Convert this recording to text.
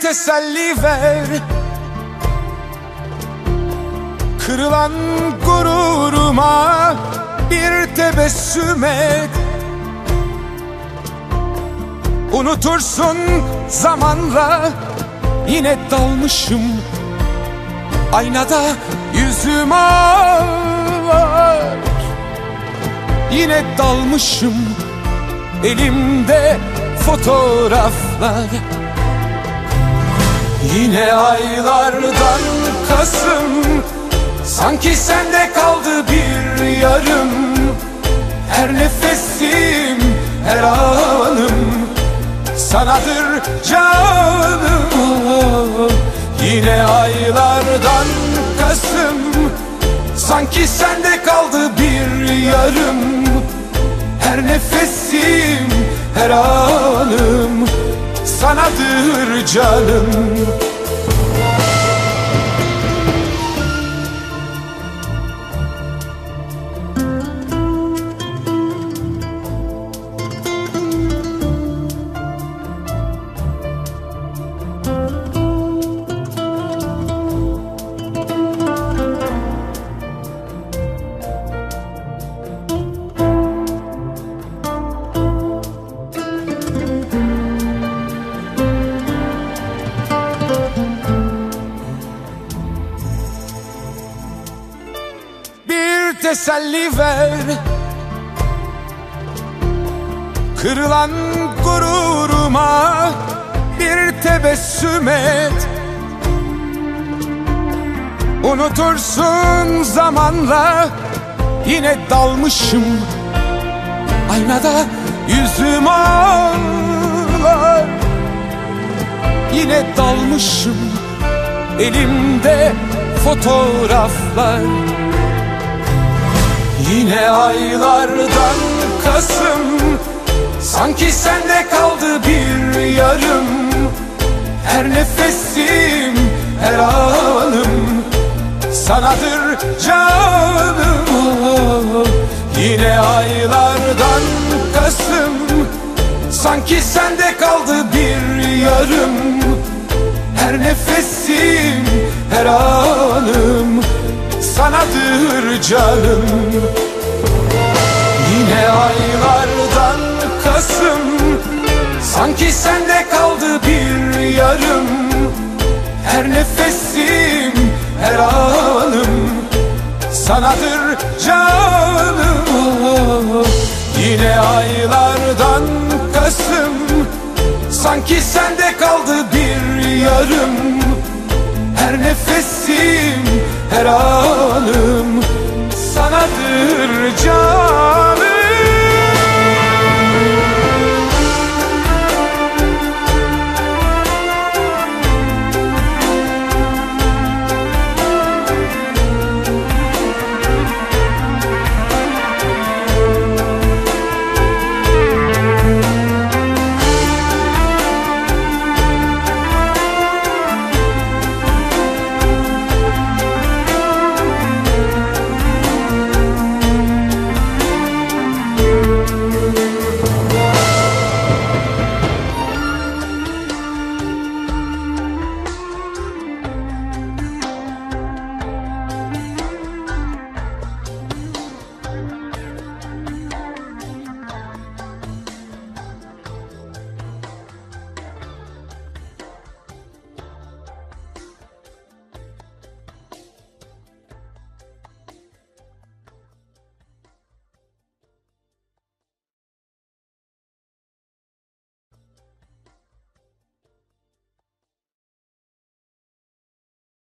teselli ver, kırılan gururuma bir tebessüm et. Unutursun zamanla, yine dalmışım aynada yüzüm ağlar. Yine dalmışım, elimde fotoğraflar. Yine aylardan Kasım, sanki sende kaldı bir yarım. Her nefesim, her anım sanadır canım. Yine aylardan Kasım, sanki sende kaldı bir yarım. Her nefesim, her anım sanadır canım. Teselli ver, kırılan gururuma bir tebessüm et. Unutursun zamanla, yine dalmışım aynada yüzüm ağlar. Yine dalmışım, elimde fotoğraflar. Yine aylardan Kasım, sanki sende kaldı bir yarım. Her nefesim, her anım sanadır canım. Yine aylardan Kasım, sanki sende kaldı bir yarım. Her nefesim, her anım sanadır canım. Yine aylardan Kasım, sanki sende kaldı bir yarım. Her nefesim, her anım sanadır canım. Yine aylardan Kasım, sanki sende kaldı bir yarım. Her nefesim, her anım sanadır canım.